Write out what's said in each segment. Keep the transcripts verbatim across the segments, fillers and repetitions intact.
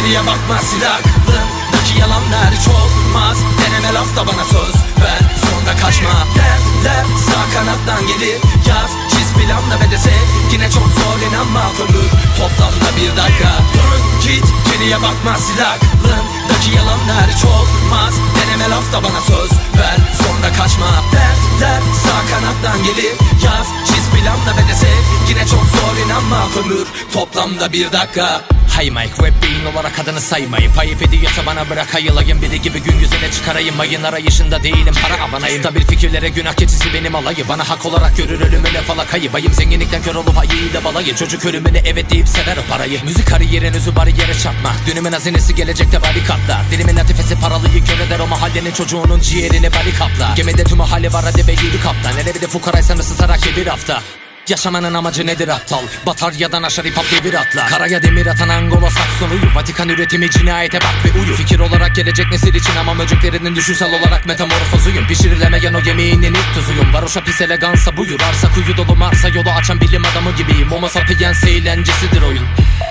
geriye bakma, silahlarındaki yalanlar hiç olmaz. Deneme lafta bana söz ver, sonra kaçma. Dertler sağ kanattan gelir, yaz çiz planla ve dese yine çok zor, inanma. Ömür toplamda bir dakika. Dön git geriye bakma, silahlarındaki yalanlar hiç olmaz. Deneme lafta bana söz ver, sonra kaçma. Dertler sağ kanattan gelir, yaz çiz planla ve dese yine çok zor, inanma. Ömür toplamda bir dakika. Hay Mike, rap beyin olarak adını saymayıp ayıp ediyorsa bana bırak, ayılayım biri gibi gün yüzüne çıkarayım. Ayın arayışında değilim, para abanayım. Stabil fikirlere günah keçisi benim alayı. Bana hak olarak görür ölümüne falakayı. Bayım zenginlikten kör olup ayıyla balayı. Çocuk ölümüne evet deyip sever o parayı. Müzik kariyerin özü bariyere çarpmak. Dünümün hazinesi gelecekte barikatlar. Dilimin latifesi paralıyı kör eder, o mahallenin çocuğunun ciğerini barikatlar. Gemide tüm hali var hadi ve yürü kaptan. Hele bir de fukaraysan ısıtarak ye bir hafta. Yaşamanın amacı nedir aptal? Bataryadan aşağı hip hop devir atla. Karaya demir atan Angola Sakson uyu. Vatikan üretimi cinayete bak ve uyu. Fikir olarak gelecek nesil için ama möceklerinin düşünsel olarak metamorfozuyum. Pişirilemeyen o yemeğinin ilk tuzuyum. Varoşa pis elegansa buyur. Arsa kuyu dolu Mars'a yolu açan bilim adamı gibiyim. Homo sapiens eğlencesidir oyun.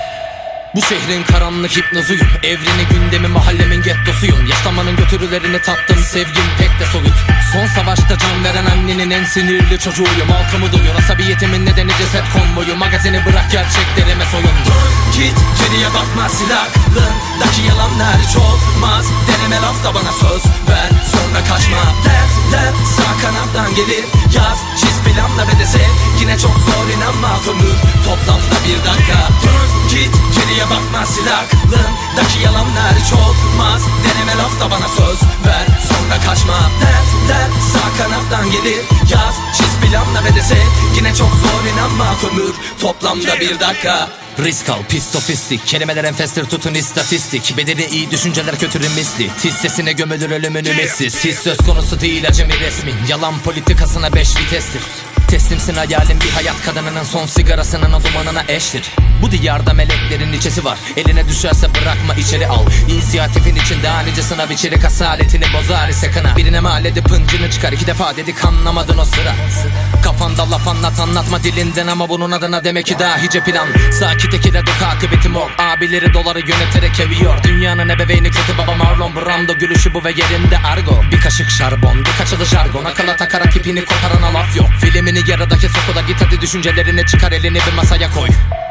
Bu şehrin karanlık hipnozuyum. Evreni gündemi mahallemin gettosuyum. Yaşlanmanın götürülerini tattım, sevgim pek de soyut. Son savaşta can veren annenin en sinirli çocuğuyum. Halkımı duyuyor, asabiyetimin nedeni ceset konvoyu. Magazini bırak gerçeklerime soyun. Git geriye bakma, silahlarındaki yalanlar hiç olmaz. Deneme lafta bana söz ver, sonra kaçma. Dertler sağ kanattan gelir, yaz çiz planla ve dese yine çok zor, inanma. Ömür toplamda bir dakika. Dön git geriye bakma, silahlarındaki yalanlar hiç olmaz. Deneme lafta bana söz ver, sonra kaçma. Dertler sağ kanattan gelir, yaz çiz planla ve dese yine çok zor, inanma. Ömür toplamda bir dakika. Risk al, pis sofistik. Kelimeler enfestir, tutun istatistik. Bedeni iyi, düşünceler kötü misli. Tiz sesine gömülür ölümün ümitsiz. Hiç söz konusu değil acemi resmin. Yalan politikasına beş vitestir. Teslimsin hayalin bir hayat kadınının son sigarasının o dumanına eştir. Bu diyarda meleklerin içesi var. Eline düşerse bırakma içeri al. İnisiyatifin içinde anice sınav içerik asaletini bozar ise kına. Birine mal edip pıncını çıkar, iki defa dedik anlamadın o sıra. Kafanda laf anlat anlatma dilinden ama bunun adına demek ki dahice plan. Sakit ekile dök akıbeti mor. Abileri doları yöneterek eviyor. Dünyanın ebeveyni kötü baba Marlon Brando. Gülüşü bu ve yerinde argo. Bir kaşık şarbon, bir kaçılı jargon. Akıla takarak ipini koparana laf yok. Filmini yaradaki sokuda git hadi düşüncelerini çıkar, elini bir masaya koy.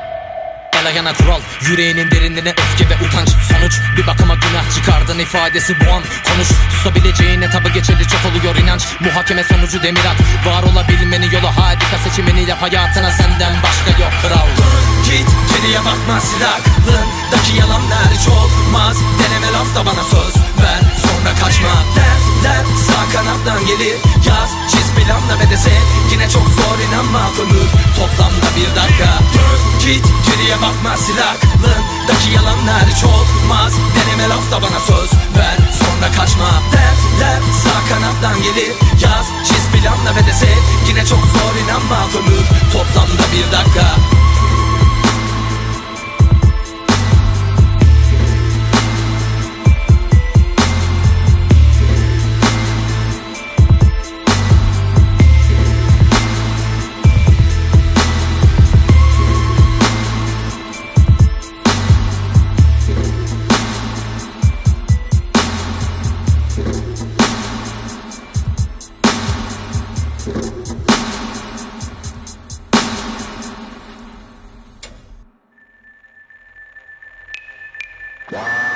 El ayağına kural, yüreğinin derinliğine öfke ve utanç. Sonuç bir bakıma günah çıkardın ifadesi bu an. Konuş susabileceğine tabi geçeli çok oluyor inanç. Muhakeme sonucu demir at. Var olabilmenin yolu harika, seçimini yap hayatına, senden başka yok kral. Git geriye bakma, silahlarındaki yalanlar hiç olmaz. Deneme lafta bana söz ver, sonra kaçma. Dertler sağ kanattan gelir, yaz çiz planla ve dese yine çok zor, inanma. Ömür toplamda bir dakika. Git geriye bakma, silahlarındaki yalanlar hiç olmaz. Deneme lafta bana söz ver, sonra kaçma. Dertler sağ kanattan gelir, yaz çiz planla ve dese yine çok zor, inanma. Ömür toplamda bir dakika. Wow.